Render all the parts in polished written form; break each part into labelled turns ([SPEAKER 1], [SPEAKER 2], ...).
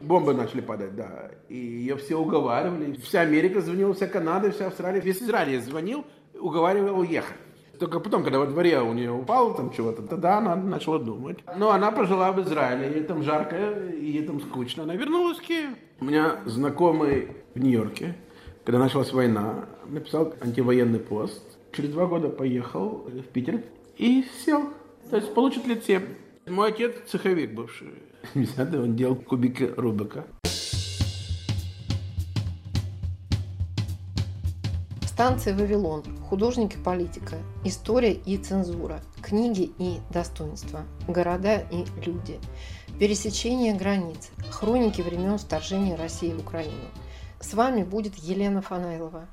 [SPEAKER 1] Бомбы начали падать, да. И ее все уговаривали. Вся Америка звонила, вся Канада, вся Австралия. Весь Израиль звонил, уговаривал уехать. Только потом, когда во дворе у нее упало там чего-то, тогда она начала думать. Но она пожила в Израиле, ей там жарко, ей там скучно. Она вернулась в Киев. У меня знакомый в Нью-Йорке, когда началась война, написал антивоенный пост. Через 2 года поехал в Питер и сел. То есть получит лет 7. Мой отец цеховик бывший. Он делал кубики Рубика.
[SPEAKER 2] Станция «Вавилон», художник и политика, история и цензура, книги и достоинства, города и люди, пересечение границ, хроники времен вторжения России в Украину. С вами будет Елена Фанайлова.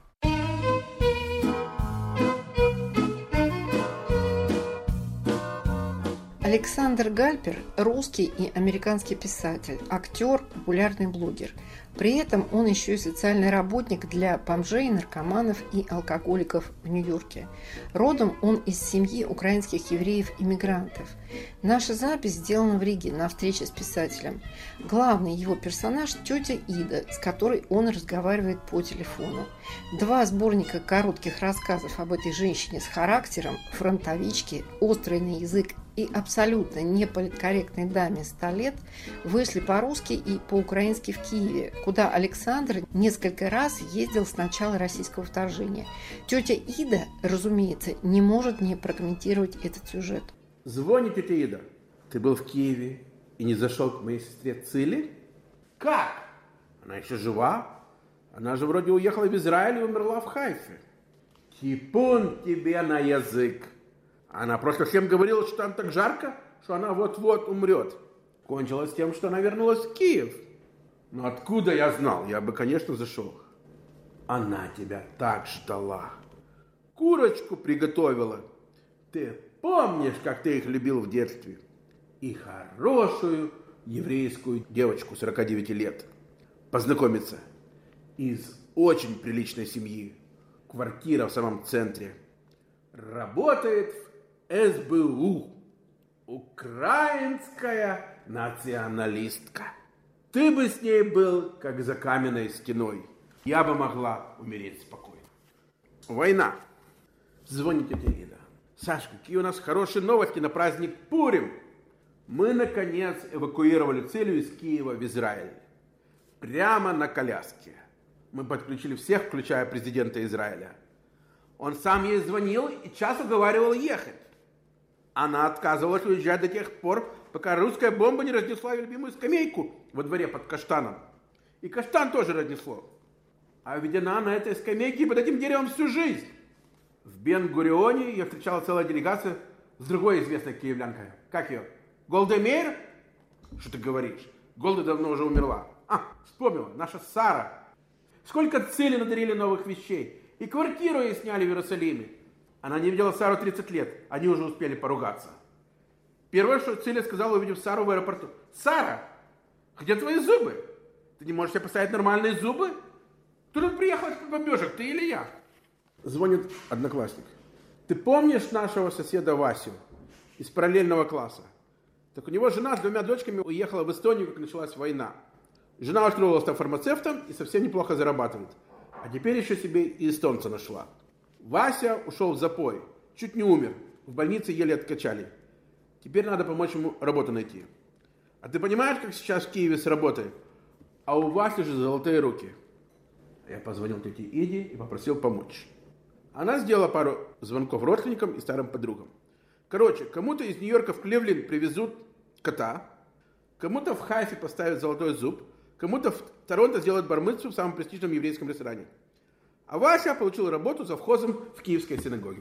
[SPEAKER 2] Александр Гальпер – русский и американский писатель, актер, популярный блогер. При этом он еще и социальный работник для бомжей, наркоманов и алкоголиков в Нью-Йорке. Родом он из семьи украинских евреев-иммигрантов. Наша запись сделана в Риге на встрече с писателем. Главный его персонаж – тетя Ида, с которой он разговаривает по телефону. 2 сборника коротких рассказов об этой женщине с характером, фронтовичке, острый на язык и абсолютно неполиткорректной даме 100 лет вышли по-русски и по-украински в Киеве, куда Александр несколько раз ездил с начала российского вторжения. Тетя Ида, разумеется, не может не прокомментировать этот сюжет.
[SPEAKER 1] Звонит тетя Ида. Ты был в Киеве и не зашел к моей сестре Циле? Как? Она еще жива? Она же вроде уехала в Израиль и умерла в Хайфе. Типун тебе на язык. Она просто всем говорила, что там так жарко, что она вот-вот умрет. Кончилось тем, что она вернулась в Киев. Но откуда я знал? Я бы, конечно, зашел. Она тебя так ждала. Курочку приготовила. Ты помнишь, как ты их любил в детстве? И хорошую еврейскую девочку 49 лет. Познакомиться. Из очень приличной семьи. Квартира в самом центре. Работает в СБУ. Украинская националистка. Ты бы с ней был, как за каменной стеной. Я бы могла умереть спокойно. Война. Звонит тетя Ида. Сашка, какие у нас хорошие новости на праздник Пурим. Мы, наконец, эвакуировали Цилю из Киева в Израиль. Прямо на коляске. Мы подключили всех, включая президента Израиля. Он сам ей звонил и час уговаривал ехать. Она отказывалась уезжать до тех пор, пока русская бомба не разнесла ее любимую скамейку во дворе под каштаном. И каштан тоже разнесло. А ведь она на этой скамейке под этим деревом всю жизнь. В Бен-Гурионе ее встречала целая делегация с другой известной киевлянкой. Как ее? Голда Меир? Что ты говоришь? Голда давно уже умерла. Вспомнила, наша Сара. Сколько Цили надарили новых вещей. И квартиру ей сняли в Иерусалиме. Она не видела Сару 30 лет. Они уже успели поругаться. Первое, что Циля сказала, увидев Сару в аэропорту. Сара, где твои зубы? Ты не можешь себе поставить нормальные зубы? Кто тут приехал от бомбежек, ты или я? Звонит одноклассник. Ты помнишь нашего соседа Васю из параллельного класса? Так у него жена с 2 дочками уехала в Эстонию, как началась война. Жена устроилась там фармацевтом и совсем неплохо зарабатывает. А теперь еще себе и эстонца нашла. Вася ушел в запой, чуть не умер. В больнице еле откачали. Теперь надо помочь ему работу найти. А ты понимаешь, как сейчас в Киеве с работой? А у Васи же золотые руки. Я позвонил тете Иде и попросил помочь. Она сделала пару звонков родственникам и старым подругам. Короче, кому-то из Нью-Йорка в Кливленд привезут кота, кому-то в Хайфе поставят золотой зуб, кому-то в Торонто сделают бар-мицву в самом престижном еврейском ресторане. А Вася получил работу завхозом в Киевской синагоге.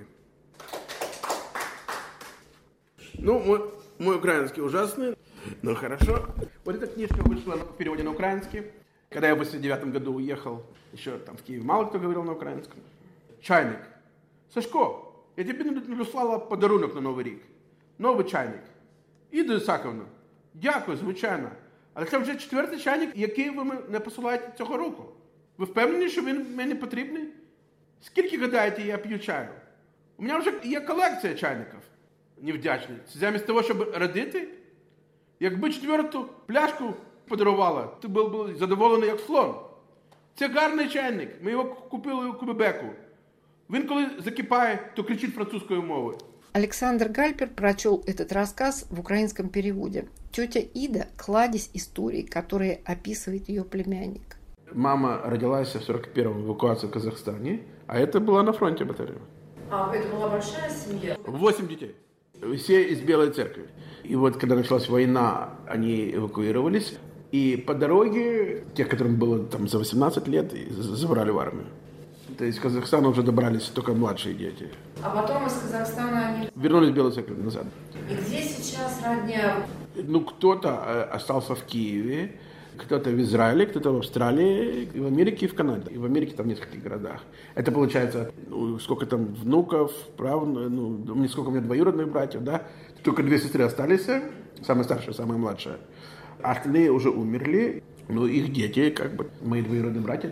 [SPEAKER 1] Ну, мой украинский ужасный, но хорошо. Вот эта книжка вышла в переводе на украинский. Когда я в 89 году уехал, еще там в Киеве мало кто говорил на украинском. Чайник. Сашко, я тебе надіслала подарунок на Новий рік. Новий чайник. Іду Ісаковна. Дякую, звичайно. Але це вже 4-й чайник, який ви не посилаєте цього року. Ви впевнені, що він мені потрібний? Скільки, гадаєте, я п'ю чаю? У мене вже є колекція чайників. Невдячний. Замість того, щоб радити, якби 4-ту пляшку подарувала, ти був задоволений як слон. Це гарний чайник, ми його купили у Кубебеку. Він коли закипає, то кричить французькою мовою.
[SPEAKER 2] Александр Гальпер прочел этот рассказ в украинском переводе. Тетя Ида – кладезь историй, которые описывает ее племянник.
[SPEAKER 1] Мама родилась в 41-м в эвакуации в Казахстане, а это была на фронте батарея.
[SPEAKER 3] А это была большая семья?
[SPEAKER 1] 8 детей. Все из Белой церкви. И вот когда началась война, они эвакуировались. И по дороге, тех, которым было там за 18 лет, забрали в армию. То есть в Казахстан уже добрались только младшие дети.
[SPEAKER 3] А потом из Казахстана они...
[SPEAKER 1] Вернулись в Белую церковь назад.
[SPEAKER 3] И где сейчас родня?
[SPEAKER 1] Ну, кто-то остался в Киеве, кто-то в Израиле, кто-то в Австралии, и в Америке, и в Канаде. И в Америке там в нескольких городах. Это получается, сколько там внуков, сколько у меня двоюродных братьев, да? Только 2 сестры остались, самая старшая, самая младшая. А остальные уже умерли, их дети, мои двоюродные братья,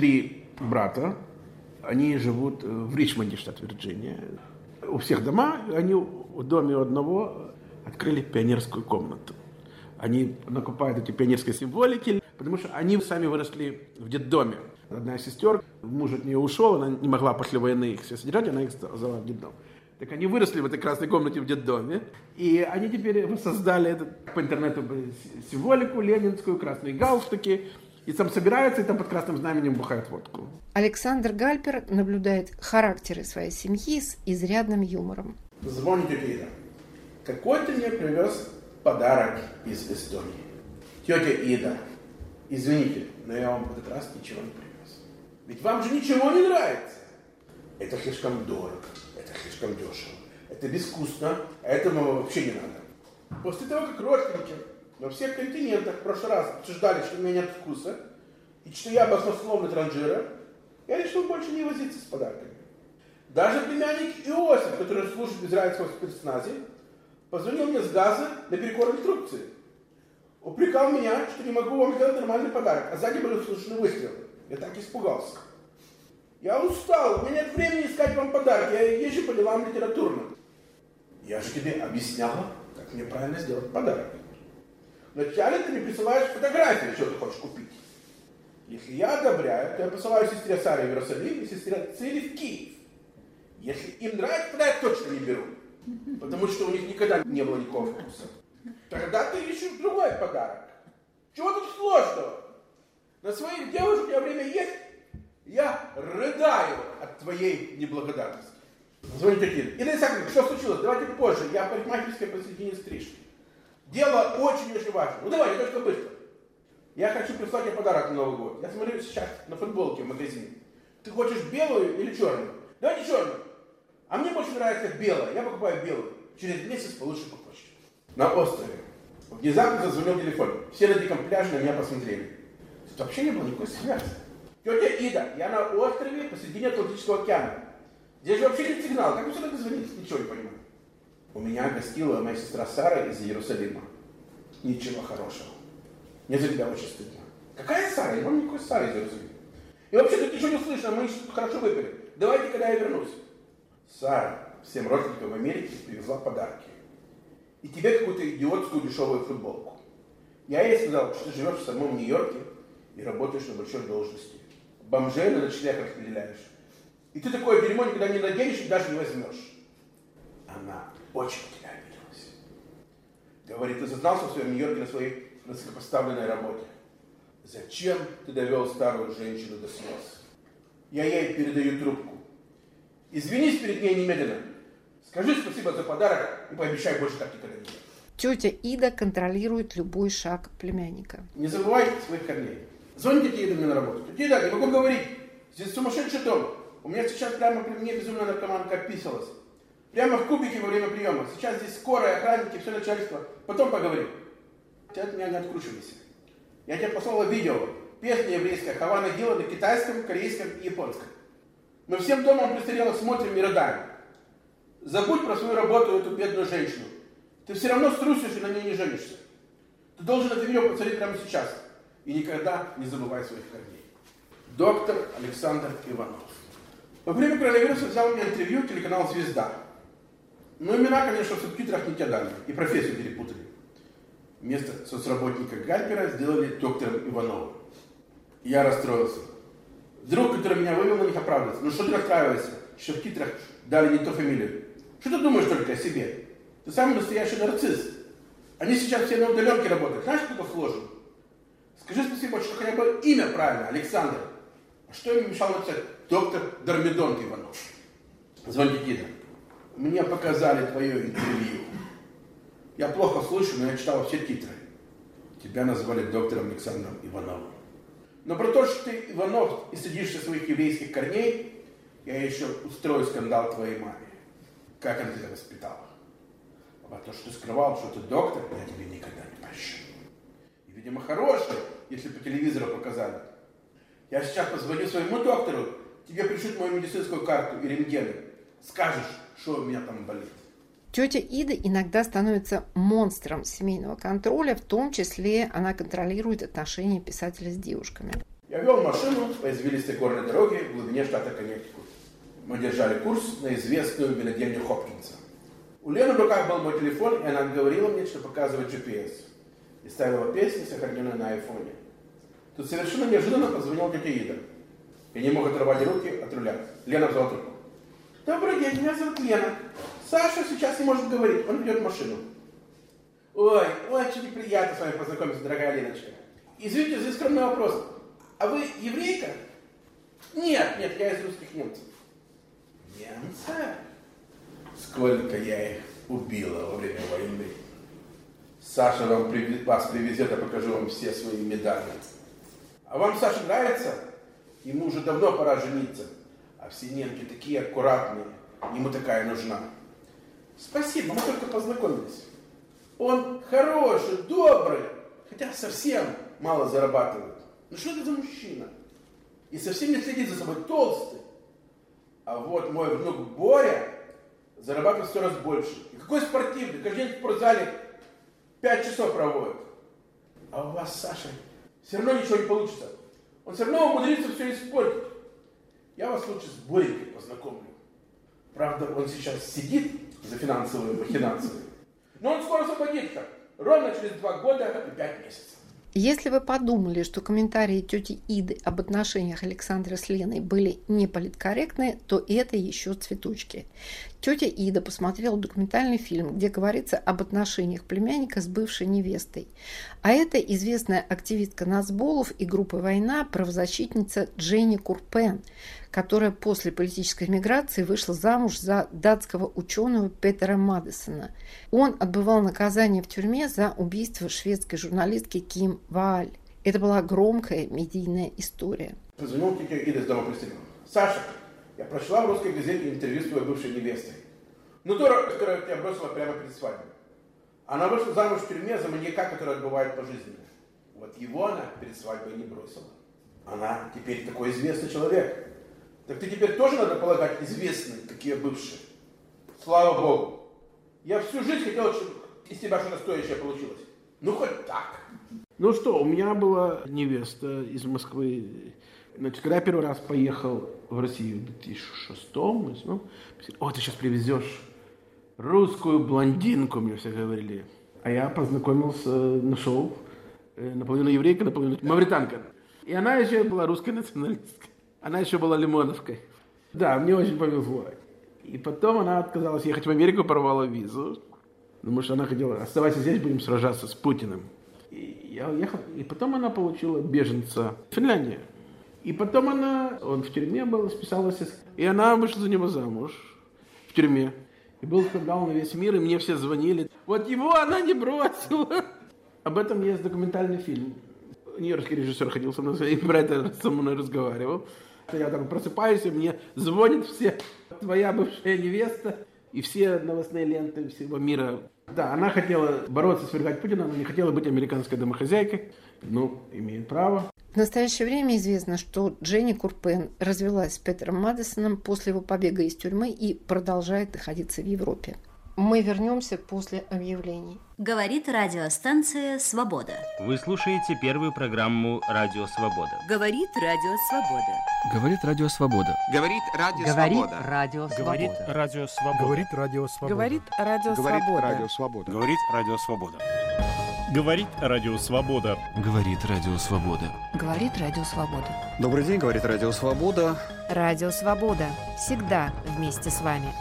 [SPEAKER 1] 3 брата, они живут в Ричмонде, штат Вирджиния. У всех дома, они в доме у одного открыли пионерскую комнату. Они накупают эти пионерские символики, потому что они сами выросли в детдоме. Одна из сестер, муж от нее ушел, она не могла после войны их все содержать, она их взяла в детдом. Так они выросли в этой красной комнате в детдоме, и они теперь воссоздали по интернету символику ленинскую, красные галстуки, и там собираются, и там под красным знаменем бухают водку.
[SPEAKER 2] Александр Гальпер наблюдает характеры своей семьи с изрядным юмором.
[SPEAKER 1] Звонит тетя Ида. Какой ты мне привез подарок из Эстонии? Тетя Ида, извините, но я вам в этот раз ничего не привез. Ведь вам же ничего не нравится. Это слишком дорого, это слишком дешево, это безвкусно, а этого вообще не надо. После того, как родственники во всех континентах в прошлый раз обсуждали, что у меня нет вкуса, и что я баснословный транжира, я решил больше не возиться с подарками. Даже племянник Иосиф, который служит в израильском спецназе, позвонил мне с Газа наперекор инструкции. Упрекал меня, что не могу вам сделать нормальный подарок, а сзади были слышны выстрелы. Я так испугался. Я устал, у меня нет времени искать вам подарки, я езжу по делам литературным. Я же тебе объясняла, как мне правильно сделать подарок. Вначале ты мне присылаешь фотографии, что ты хочешь купить. Если я одобряю, то я посылаю сестре Саре в Иерусалим и сестре Цири в Киев. Если им нравится, тогда я точно не беру. Потому что у них никогда не было никакого вкуса. Тогда ты ищешь другой подарок. Чего тут сложного? На своих девушек у меня время есть. Я рыдаю от твоей неблагодарности. Звонит Акин. Инна Исааковна, что случилось? Давайте позже. Я парикмахерская посредине стрижки. Дело очень-очень важно. Ну давайте, только быстро. Я хочу прислать тебе подарок на Новый год. Я смотрю сейчас на футболке в магазине. Ты хочешь белую или черную? Давайте черную. А мне больше нравится белая. Я покупаю белую. Через месяц получше по почте. На острове. Внезапно зазвонил телефон. Все на диком пляже на меня посмотрели. Тут вообще не было никакой связи. Тетя Ида, я на острове посредине Атлантического океана. Здесь же вообще нет сигнала. Как вы сюда дозвонились? Ничего не понимаю. У меня гостила моя сестра Сара из Иерусалима. Ничего хорошего. Мне за тебя очень стыдно. Какая Сара? Я вам никакой Сары из Иерусалима. И вообще тут ничего не слышно, мы хорошо выпили. Давайте, когда я вернусь. Сара всем родственникам в Америке привезла подарки. И тебе какую-то идиотскую дешевую футболку. Я ей сказал, что ты живешь в самом Нью-Йорке и работаешь на большой должности. Бомжей на ночлег распределяешь. И ты такое дерьмо никогда не наденешь и даже не возьмешь. Она очень на тебя обиделась. Говорит, ты сознался в своем Нью-Йорке на своей высокопоставленной работе. Зачем ты довел старую женщину до слез? Я ей передаю трубку. Извинись перед ней немедленно. Скажи спасибо за подарок и пообещай больше так никогда не делать.
[SPEAKER 2] Тетя Ида контролирует любой шаг племянника.
[SPEAKER 1] Не забывайте своих корней. Звоните тетя Ида мне на работу. Тетя Ида, не могу говорить. Здесь сумасшедший дом. У меня сейчас прямо при мне безумная наркоманка описалась. Прямо в кубике во время приема. Сейчас здесь скорая, охранники, все начальство. Потом поговорим. Ты от меня не откручивайся. Я тебе послала видео. Песня еврейская, Хавана Гила на китайском, корейском и японском. Мы всем домом престарелых смотрим и рыдаем. Забудь про свою работу, эту бедную женщину. Ты все равно струсишь и на ней не женишься. Ты должен это видео посмотреть прямо сейчас. И никогда не забывай своих корней. Доктор Александр Иванов. Во время коронавируса взял у меня интервью телеканал «Звезда». Но имена, конечно, в субтитрах не те дали. И профессию перепутали. Вместо соцработника Гальпера сделали доктором Ивановым. Я расстроился. Друг, который меня вывел, на них оправдывается. Ну что ты расстраиваешься, что в титрах дали не ту фамилию? Что ты думаешь только о себе? Ты самый настоящий нарцисс. Они сейчас все на удаленке работают. Знаешь, как это сложно? Скажи спасибо, что хотя бы имя правильно, Александр. А что им мешало написать доктор Дормидонт Иванов? Звоните Дида. Мне показали твое интервью. Я плохо слышу, но я читал все титры. Тебя назвали доктором Александром Ивановым. Но про то, что ты Иванов и стыдишься своих еврейских корней, я еще устрою скандал твоей маме. Как она тебя воспитала? А то, что ты скрывал, что ты доктор, я тебе никогда не прощу. И, видимо, хороший, если по телевизору показали. Я сейчас позвоню своему доктору, тебе пришлют мою медицинскую карту и рентген. Скажешь, что у меня там болит.
[SPEAKER 2] Тетя Ида иногда становится монстром семейного контроля, в том числе она контролирует отношения писателя с девушками.
[SPEAKER 1] Я вел машину по извилистой горной дороге в глубине штата Коннектикут. Мы держали курс на известную винодельню Хопкинса. У Лены в руках был мой телефон, и она говорила мне, что показывает GPS. И ставила песни, сохраненные на айфоне. Тут совершенно неожиданно позвонила тетя Ида. Я не мог оторвать руки от руля. Лена взяла трубку. Добрый день, меня зовут Лена. Саша сейчас не может говорить, он ведет машину. Ой, очень неприятно с вами познакомиться, дорогая Леночка. Извините за скромный вопрос. А вы еврейка? Нет, я из русских немцев. Немцы? Сколько я их убила во время войны. Саша вас привезет, я покажу вам все свои медали. А вам Саша нравится? Ему уже давно пора жениться. А все немки такие аккуратные. Ему такая нужна. Спасибо, мы только познакомились. Он хороший, добрый, хотя совсем мало зарабатывает. Ну что это за мужчина? И совсем не следит за собой, толстый. А вот мой внук Боря зарабатывает в 100 раз больше. И какой спортивный, каждый день в спортзале 5 часов проводит. А у вас, Саша, все равно ничего не получится. Он все равно умудрится все испортить. Я вас лучше с Борькой познакомлю. Правда, он сейчас сидит за финансовые махинации. Но он скоро освободится. Ровно через 2 года и 5 месяцев.
[SPEAKER 2] Если вы подумали, что комментарии тети Иды об отношениях Александра с Леной были не политкорректны, то это еще цветочки. Тетя Ида посмотрела документальный фильм, где говорится об отношениях племянника с бывшей невестой. А это известная активистка нацболов и группы «Война» правозащитница Дженни Курпен, которая после политической миграции вышла замуж за датского ученого Петера Мадесона. Он отбывал наказание в тюрьме за убийство шведской журналистки Ким Вааль. Это была громкая медийная история.
[SPEAKER 1] Позвонил тетя Ида с дома преступников. Саша, я прочла в русской газете интервью с твоей бывшей невестой. Ну, то, которая тебя бросила прямо перед свадьбой. Она вышла замуж в тюрьме за маньяка, который отбывает пожизненно. Вот его она перед свадьбой не бросила. Она теперь такой известный человек. Так ты теперь тоже, надо полагать, известный, какие бывшие. Слава Богу. Я всю жизнь хотел, чтобы из тебя что-то стоящее получилось. Ну, хоть так. Ну что, у меня была невеста из Москвы. Значит, когда я первый раз поехал в Россию в 2006 году, о, ты сейчас привезешь русскую блондинку, мне все говорили. А я познакомился, нашел наполовину еврейка, наполовину мавританка. И она еще была русской националисткой. Она еще была лимоновкой. Да, мне очень повезло. И потом она отказалась ехать в Америку, порвала визу. Потому что она хотела, оставайся здесь, будем сражаться с Путиным. И я уехал. И потом она получила беженца в Финляндии. И потом он в тюрьме был, списалась. И она вышла за него замуж в тюрьме. И был скандал на весь мир, и мне все звонили. Вот его она не бросила. Об этом есть документальный фильм. Нью-Йоркский режиссер ходил со мной, и про это со мной разговаривал. Я так просыпаюсь, и мне звонят все. Твоя бывшая невеста. И все новостные ленты всего мира. Да, она хотела бороться, свергать Путина, она не хотела быть американской домохозяйкой. Ну, имеет право.
[SPEAKER 2] В настоящее время известно, что Дженни Курпен развелась с Петером Мадесоном после его побега из тюрьмы и продолжает находиться в Европе. Мы вернемся после объявлений.
[SPEAKER 4] Говорит радиостанция «Свобода».
[SPEAKER 5] Вы слушаете первую программу «Радио Свобода».
[SPEAKER 4] Говорит Радио Свобода.
[SPEAKER 6] Говорит Радио Свобода.
[SPEAKER 7] Говорит Радио Свобода.
[SPEAKER 8] Говорит Радио Свобода.
[SPEAKER 9] Говорит Радио Свобода.
[SPEAKER 8] Говорит Радио Свобода.
[SPEAKER 9] Говорит Радио Свобода.
[SPEAKER 8] Говорит Радио Свобода.
[SPEAKER 6] Говорит Радио Свобода.
[SPEAKER 8] Говорит Радио Свобода.
[SPEAKER 9] Говорит Радио Свобода.
[SPEAKER 10] Добрый день, говорит Радио Свобода.
[SPEAKER 9] Радио Свобода. Всегда вместе с вами.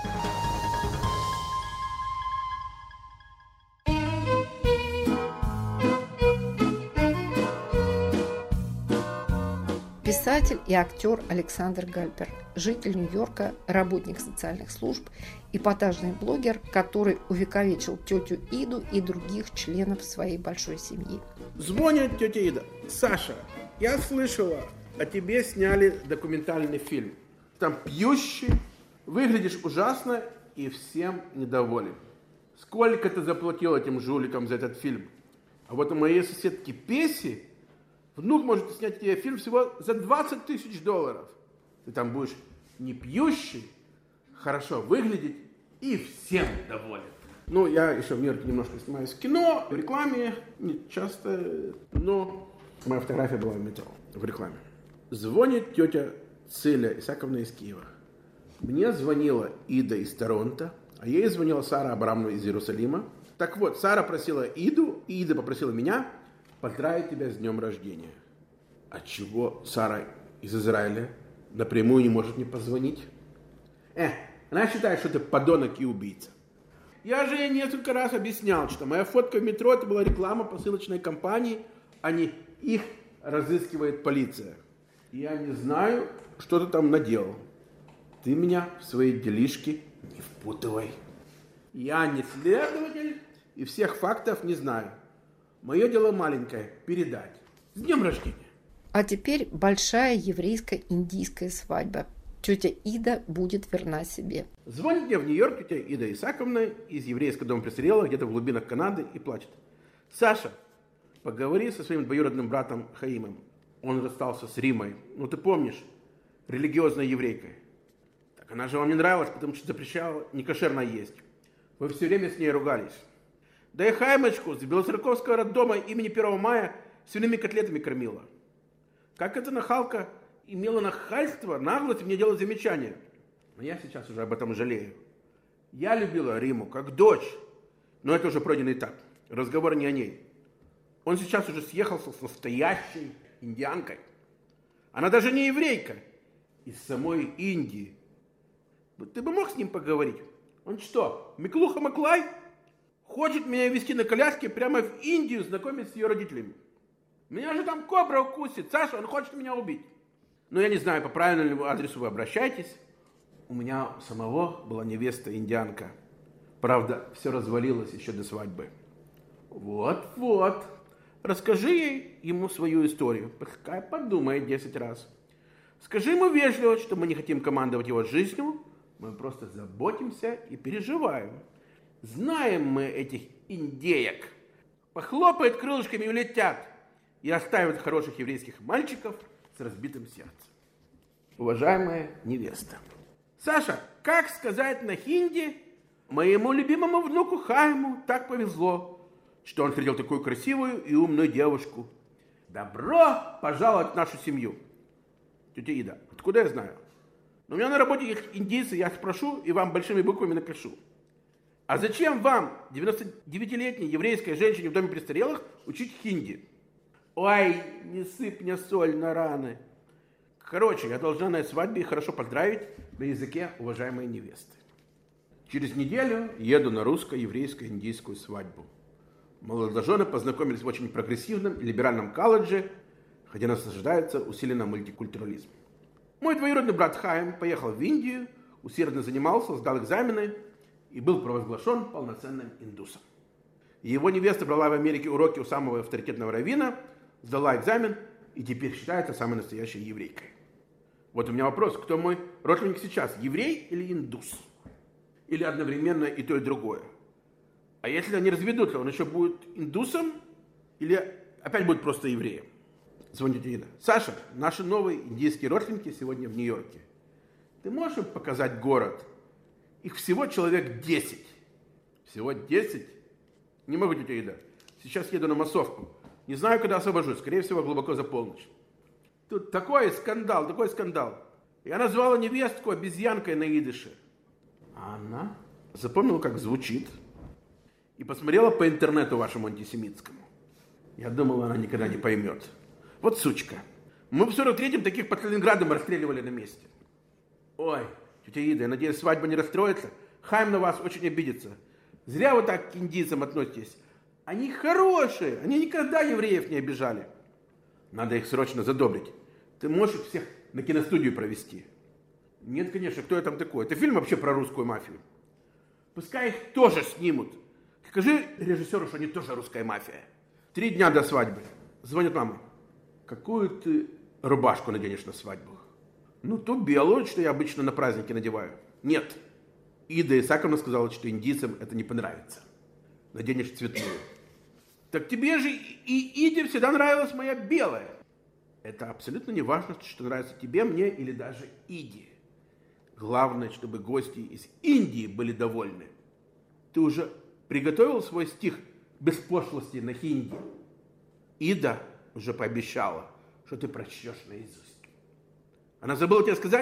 [SPEAKER 2] Писатель и актер Александр Гальпер, житель Нью-Йорка, работник социальных служб, эпатажный блогер, который увековечил тетю Иду и других членов своей большой семьи.
[SPEAKER 1] Звонит тетя Ида. Саша, я слышала, о тебе сняли документальный фильм. Там пьющий, выглядишь ужасно и всем недоволен. Сколько ты заплатил этим жуликам за этот фильм? А вот у моей соседки Песи внук может снять тебе фильм всего за $20 тысяч. Ты там будешь не пьющий, хорошо выглядеть и всем доволен. Ну, я еще в Нью-Йорке немножко снимаюсь в кино, в рекламе, не часто, но моя фотография была в метро, в рекламе. Звонит тетя Циля Исаковна из Киева. Мне звонила Ида из Торонто, а ей звонила Сара Абрамовна из Иерусалима. Так вот, Сара просила Иду, и Ида попросила меня поздравить тебя с днем рождения. А чего Сара из Израиля напрямую не может мне позвонить? Она считает, что ты подонок и убийца. Я же ей несколько раз объяснял, что моя фотка в метро это была реклама посылочной компании, а не их разыскивает полиция. Я не знаю, что ты там наделал. Ты меня в свои делишки не впутывай. Я не следователь и всех фактов не знаю. Мое дело маленькое – передать. С днем рождения!
[SPEAKER 2] А теперь большая еврейско-индийская свадьба. Тетя Ида будет верна себе.
[SPEAKER 1] Звонит мне в Нью-Йорк тетя Ида Исаковна из еврейского дома престарелых, где-то в глубинах Канады, и плачет. Саша, поговори со своим двоюродным братом Хаимом. Он расстался с Римой. Ну, ты помнишь, религиозной еврейкой. Так она же вам не нравилась, потому что запрещала некошерно есть. Вы все время с ней ругались. Да и Хаймочку с Белоцерковского роддома имени 1 мая свиными котлетами кормила. Как эта нахалка имела нахальство, наглость мне делать замечания. Но я сейчас уже об этом жалею. Я любила Риму как дочь, но это уже пройденный этап. Разговор не о ней. Он сейчас уже съехался с настоящей индианкой. Она даже не еврейка, из самой Индии. Ты бы мог с ним поговорить? Он что, Миклуха Маклай? Хочет меня везти на коляске прямо в Индию, знакомить с ее родителями. Меня же там кобра укусит. Саша, он хочет меня убить. Но я не знаю, по правильному адресу вы обращаетесь. У меня самого была невеста-индианка. Правда, все развалилось еще до свадьбы. Вот. Расскажи ему свою историю. Пускай подумает 10 раз. Скажи ему вежливо, что мы не хотим командовать его жизнью. Мы просто заботимся и переживаем. Знаем мы этих индеек. Похлопают крылышками и улетят. И оставят хороших еврейских мальчиков с разбитым сердцем. Уважаемая невеста. Саша, как сказать на хинди, моему любимому внуку Хайму так повезло, что он встретил такую красивую и умную девушку. Добро пожаловать в нашу семью. Тетя Ида, откуда я знаю? Но у меня на работе есть индийцы, я спрошу и вам большими буквами напишу. А зачем вам, 99-летней еврейской женщине в доме престарелых, учить хинди? Ой, не сыпь мне соль на раны. Короче, я должна на свадьбе хорошо поздравить на языке уважаемой невесты. Через неделю еду на русско-еврейско-индийскую свадьбу. Молодожены познакомились в очень прогрессивном и либеральном колледже, где наслаждаются усиленным мультикультурализмом. Мой двоюродный брат Хайм поехал в Индию, усердно занимался, сдал экзамены и был провозглашен полноценным индусом. Его невеста брала в Америке уроки у самого авторитетного раввина, сдала экзамен и теперь считается самой настоящей еврейкой. Вот у меня вопрос, кто мой родственник сейчас, еврей или индус? Или одновременно и то, и другое? А если они разведутся, он еще будет индусом или опять будет просто евреем? Звонит Ида. Саша, наши новые индийские родственники сегодня в Нью-Йорке. Ты можешь им показать город? Их всего человек 10. Всего 10? Не могу, тетя Ида. Сейчас еду на массовку. Не знаю, когда освобожусь. Скорее всего, глубоко за полночь. Тут такой скандал. Я назвала невестку обезьянкой на идыше. А она запомнила, как звучит. И посмотрела по интернету вашему антисемитскому. Я думал, она никогда не поймет. Вот сучка. Мы в 43-м таких под Сталинградом расстреливали на месте. Ой, тетя Ида, я надеюсь, свадьба не расстроится. Хайм на вас очень обидится. Зря вы так к индийцам относитесь. Они хорошие, они никогда евреев не обижали. Надо их срочно задобрить. Ты можешь их всех на киностудию провести? Нет, конечно, кто я там такой? Это фильм вообще про русскую мафию. Пускай их тоже снимут. Скажи режиссеру, что они тоже русская мафия. 3 дня до свадьбы. Звонит мама. Какую ты рубашку наденешь на свадьбу? Ну, ту белую, что я обычно на праздники надеваю. Нет. Ида Исааковна сказала, что индийцам это не понравится. Наденешь цветную. Так тебе же и Иде всегда нравилась моя белая. Это абсолютно не важно, что нравится тебе, мне или даже Иде. Главное, чтобы гости из Индии были довольны. Ты уже приготовил свой стих без пошлости на хинди? Ида уже пообещала, что ты прочтешь наизусть. Она забыла тебе сказать?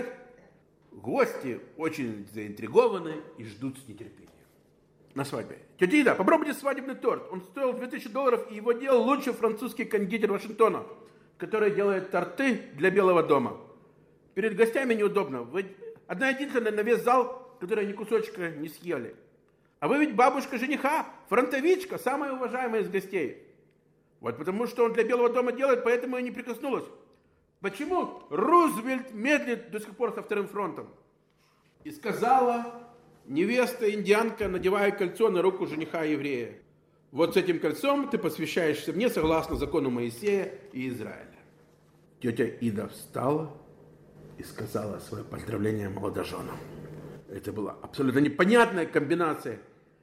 [SPEAKER 1] Гости очень заинтригованы и ждут с нетерпением. На свадьбе. Тетя Ида, попробуйте свадебный торт. Он стоил $2000, и его делал лучший французский кондитер Вашингтона, который делает торты для Белого дома. Перед гостями неудобно. Вы одна единственная на весь зал, которая ни кусочка не съели. А вы ведь бабушка жениха, фронтовичка, самая уважаемая из гостей. Вот потому что он для Белого дома делает, поэтому и не прикоснулась. Почему Рузвельт медлит до сих пор со вторым фронтом? И сказала невеста-индианка, надевая кольцо на руку жениха-еврея. Вот с этим кольцом ты посвящаешься мне согласно закону Моисея и Израиля. Тетя Ида встала и сказала свое поздравление молодоженам. Это была абсолютно непонятная комбинация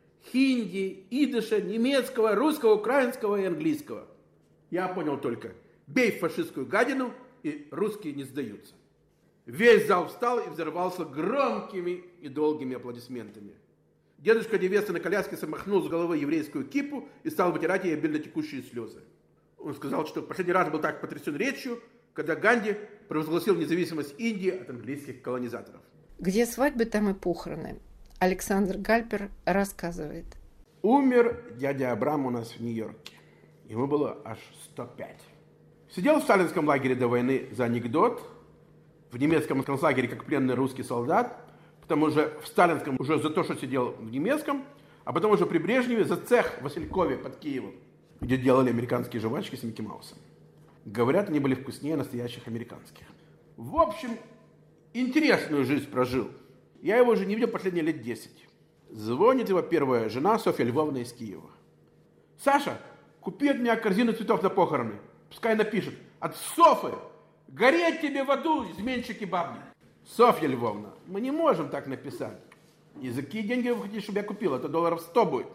[SPEAKER 1] хинди, идыша, немецкого, русского, украинского и английского. Я понял только: бей фашистскую гадину, и русские не сдаются. Весь зал встал и взорвался громкими и долгими аплодисментами. Дедушка невесты на коляске смахнул с головы еврейскую кипу и стал вытирать ей обильно текущие слезы. Он сказал, что в последний раз был так потрясен речью, когда Ганди провозгласил независимость Индии от английских колонизаторов.
[SPEAKER 2] Где свадьбы, там и похороны. Александр Гальпер рассказывает.
[SPEAKER 1] Умер дядя Абрам у нас в Нью-Йорке. Ему было аж 105. Сидел в сталинском лагере до войны за анекдот, в немецком концлагере как пленный русский солдат, потом уже в сталинском уже за то, что сидел в немецком, а потом уже при Брежневе за цех в Василькове под Киевом, где делали американские жвачки с Микки Маусом. Говорят, они были вкуснее настоящих американских. В общем, интересную жизнь прожил. Я его уже не видел последние лет 10. Звонит его первая жена Софья Львовна из Киева. Саша, купи от меня корзину цветов на похороны. Пускай напишет: от Софы, гореть тебе в аду, изменщики бабни. Софья Львовна, мы не можем так написать. И за какие деньги вы хотите, чтобы я купил? Это $100 будет.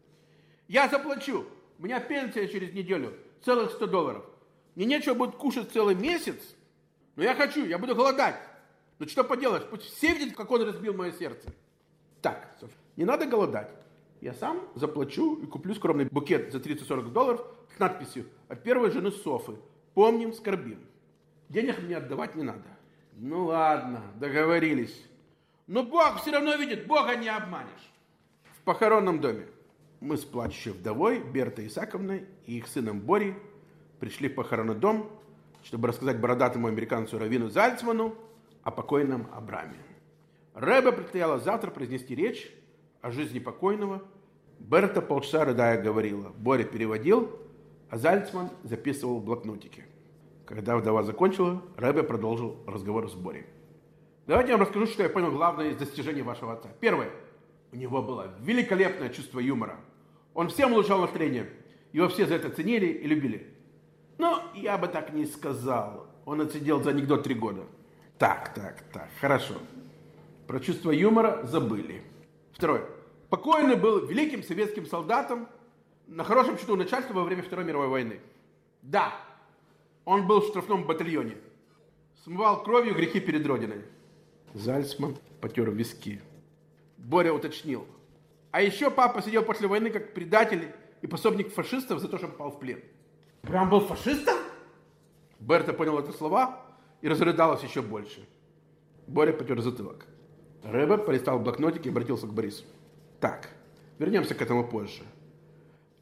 [SPEAKER 1] Я заплачу. У меня пенсия через неделю. Целых $100. Мне нечего будет кушать целый месяц. Но я хочу, я буду голодать. Ну что поделаешь, пусть все видят, как он разбил мое сердце. Так, Софья, не надо голодать. Я сам заплачу и куплю скромный букет за $30-40 с надписью: от первой жены Софы. Помним, скорбим. Денег мне отдавать не надо. Ну ладно, договорились. Но Бог все равно видит, Бога не обманешь. В похоронном доме мы с плачущей вдовой Бертой Исааковной и их сыном Борей пришли в похоронный дом, чтобы рассказать бородатому американцу Равину Зальцману о покойном Абраме. Ребе предстояло завтра произнести речь о жизни покойного. Берта полчаса рыдая говорила, Боря переводил, а Зальцман записывал в блокнотике. Когда вдова закончила, Ребе продолжил разговор с Борей. Давайте я вам расскажу, что я понял главное из достижений вашего отца. Первое. У него было великолепное чувство юмора. Он всем улучшал настроение. Его все за это ценили и любили. Но я бы так не сказал. Он отсидел за анекдот 3 года. Так, хорошо. Про чувство юмора забыли. Второе. Покойный был великим советским солдатом на хорошем счету начальства во время Второй мировой войны. Да, он был в штрафном батальоне. Смывал кровью грехи перед Родиной. Зальцман потер виски. Боря уточнил. А еще папа сидел после войны как предатель и пособник фашистов за то, что попал в плен. Прям был фашистом? Берта понял это слова и разрыдалась еще больше. Боря потер затылок. Ребе полистал блокнотик и обратился к Борису. Так, вернемся к этому позже.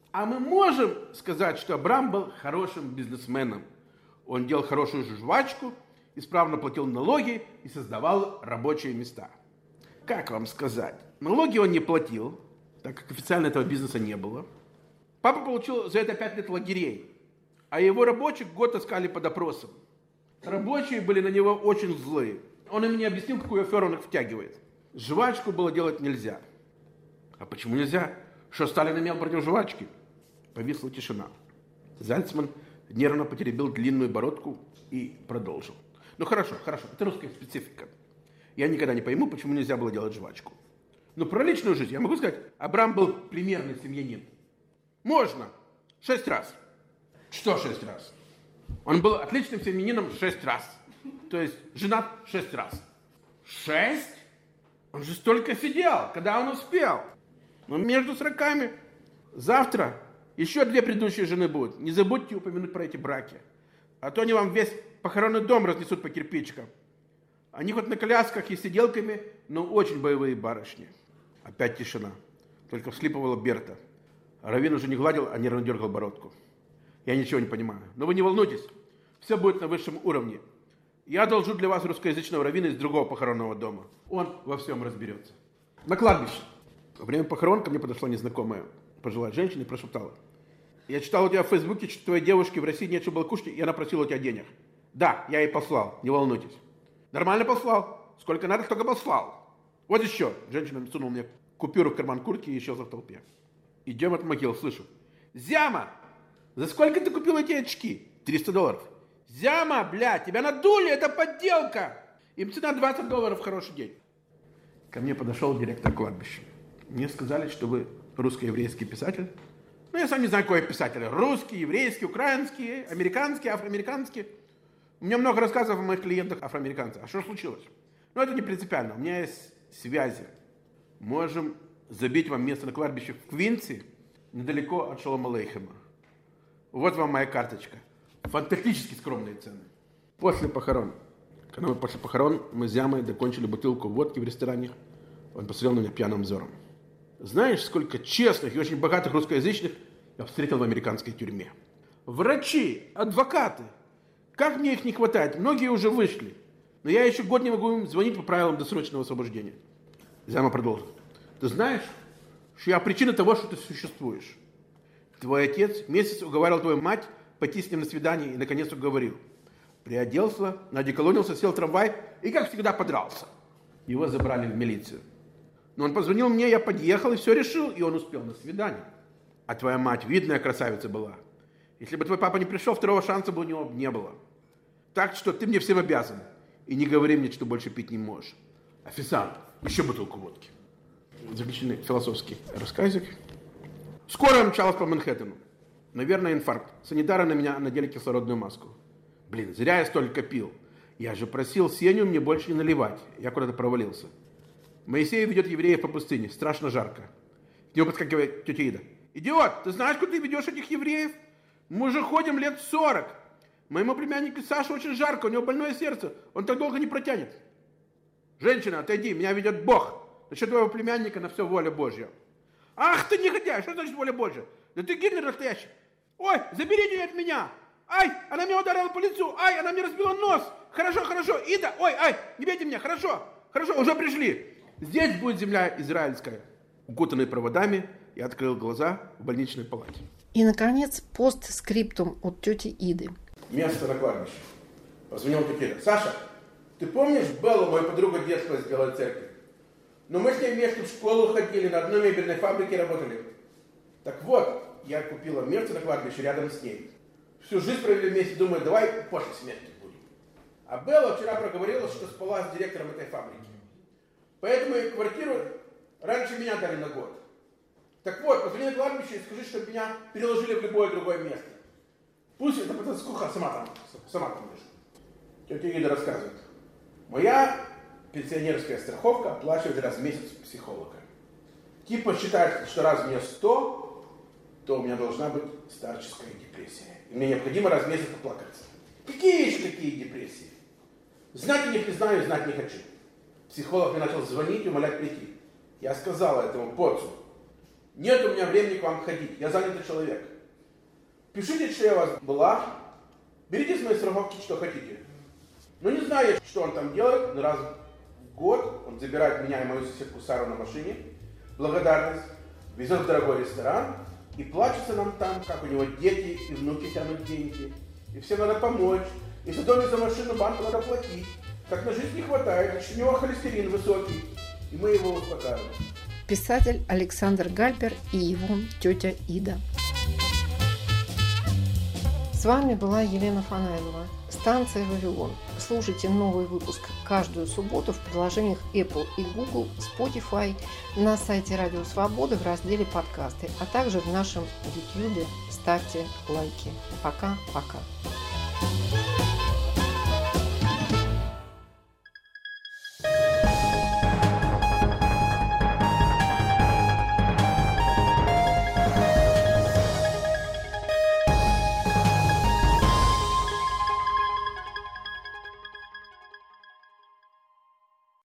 [SPEAKER 1] А мы можем сказать, что Абрам был хорошим бизнесменом. Он делал хорошую жвачку, исправно платил налоги и создавал рабочие места. Как вам сказать? Налоги он не платил, так как официально этого бизнеса не было. Папа получил за это 5 лет лагерей, а его рабочих год таскали под опросом. Рабочие были на него очень злые. Он им не объяснил, какую аферу он их втягивает. Жвачку было делать нельзя. А почему нельзя? Что Сталин имел против жвачки? Повисла тишина. Зальцман нервно потеребил длинную бородку и продолжил. Ну хорошо, это русская специфика. Я никогда не пойму, почему нельзя было делать жвачку. Но про личную жизнь я могу сказать, Абрам был примерный семьянин. Можно. 6 раз. Что 6 раз? Он был отличным семьянином 6 раз. То есть женат 6 раз. 6? Он же столько сидел, когда он успел. Но между сроками завтра еще 2 предыдущие жены будут. Не забудьте упомянуть про эти браки. А то они вам весь похоронный дом разнесут по кирпичикам. Они хоть на колясках и сиделками, но очень боевые барышни. Опять тишина. Только всхлипывала Берта. Раввин уже не гладил, а нервно дергал бородку. Я ничего не понимаю. Но вы не волнуйтесь. Все будет на высшем уровне. Я одолжу для вас русскоязычного раввина из другого похоронного дома. Он во всем разберется. На кладбище. Во время похорон ко мне подошла незнакомая пожилая женщина и прошептала. Я читал у тебя в Фейсбуке, что твоей девушке в России нечего было кушать, и она просила у тебя денег. Да, я ей послал, не волнуйтесь. Нормально послал. Сколько надо, столько послал. Вот еще. Женщина сунула мне купюру в карман куртки и исчезла в толпе. Идем от могил, слышу. Зяма! За сколько ты купил эти очки? $300. Зяма, блядь, тебя надули, это подделка! Им цена $20 в хороший день. Ко мне подошел директор кладбища. Мне сказали, что вы русско-еврейский писатель. Ну, я сам не знаю, какой я писатель. Русский, еврейский, украинский, американский, афроамериканский. У меня много рассказов о моих клиентах афроамериканцах. А что случилось? Ну, это не принципиально. У меня есть связи. Можем забить вам место на кладбище в Квинси, недалеко от Шолом Алейхема. Вот вам моя карточка. Фантастически скромные цены. После похорон. Когда мы после похорон, мы с Зямой докончили бутылку водки в ресторане. Он посмотрел на меня пьяным взором. Знаешь, сколько честных и очень богатых русскоязычных я встретил в американской тюрьме? Врачи, адвокаты. Как мне их не хватает? Многие уже вышли. Но я еще год не могу им звонить по правилам досрочного освобождения. Зяма продолжил. Ты знаешь, что я причина того, что ты существуешь. Твой отец месяц уговаривал твою мать пойти с ним на свидание и наконец уговорил. Приоделся, надеколонился, сел в трамвай и, как всегда, подрался. Его забрали в милицию. Но он позвонил мне, я подъехал и все решил, и он успел на свидание. А твоя мать видная красавица была. Если бы твой папа не пришел, второго шанса бы у него не было. Так что ты мне всем обязан. И не говори мне, что больше пить не можешь. Официант, еще бутылку водки. Заключительный философский рассказик. Скоро я мчалась по Манхэттену. Наверное, инфаркт. Санитары на меня надели кислородную маску. Блин, зря я столько пил. Я же просил Сеню мне больше не наливать. Я куда-то провалился. Моисей ведет евреев по пустыне. Страшно жарко. К нему подскакивает тетя Ида. Идиот, ты знаешь, куда ты ведешь этих евреев? Мы уже ходим лет 40. Моему племяннику Саше очень жарко, у него больное сердце. Он так долго не протянет. Женщина, отойди, меня ведет Бог. Насчет твоего племянника на все воля Божья. Ах ты негодяй, что значит воля Божья? Да ты Гитлер настоящий. Ой, заберите ее от меня. Ай, она меня ударила по лицу. Ай, она мне разбила нос. Хорошо, Ида, ой, ай, не бейте меня, хорошо, уже пришли. Здесь будет земля израильская. Укутанный проводами, я открыл глаза в больничной палате.
[SPEAKER 2] И, наконец, постскриптум от тети Иды.
[SPEAKER 1] Место на кладбище. Позвонил тетя Ида. Саша, ты помнишь Беллу, мою подругу детства из Белой Церкви? Но мы с ней вместе в школу ходили, на одной мебельной фабрике работали. Так вот, я купила место на кладбище рядом с ней. Всю жизнь провели вместе, думаю, давай после смерти будем. А Белла вчера проговорила, что спала с директором этой фабрики. Поэтому и квартиру раньше меня дали на год. Так вот, позвони на кладбище и скажи, чтобы меня переложили в любое другое место. Пусть эта потаскуха сама там лежит. Тетя Ида рассказывает. Моя пенсионерская страховка оплачивает раз в месяц психолога. Типа считает, что раз мне 100, то у меня должна быть старческая депрессия. И мне необходимо раз в месяц поплакаться. Какие еще такие депрессии? Знать их не знаю, знать не хочу. Психолог мне начал звонить и умолять прийти. Я сказала этому поцу. Нет у меня времени к вам ходить, я занятый человек. Пишите, что я у вас была, берите с моей страховки, что хотите. Но не знаю, что он там делает, но раз в год он забирает меня и мою соседку Сару на машине, благодарность, везет в дорогой ресторан и плачется нам там, как у него дети и внуки тянут деньги. И всем надо помочь, и за дом и за машину банку надо платить. Так на жизнь не хватает, значит, у него холестерин высокий, и мы его успокаиваем.
[SPEAKER 2] Писатель Александр Гальпер и его тетя Ида. С вами была Елена Фанайлова. Станция «Вавилон». Слушайте новый выпуск каждую субботу в приложениях Apple и Google, Spotify, на сайте Радио Свобода в разделе «Подкасты», а также в нашем YouTube. Ставьте лайки. Пока-пока.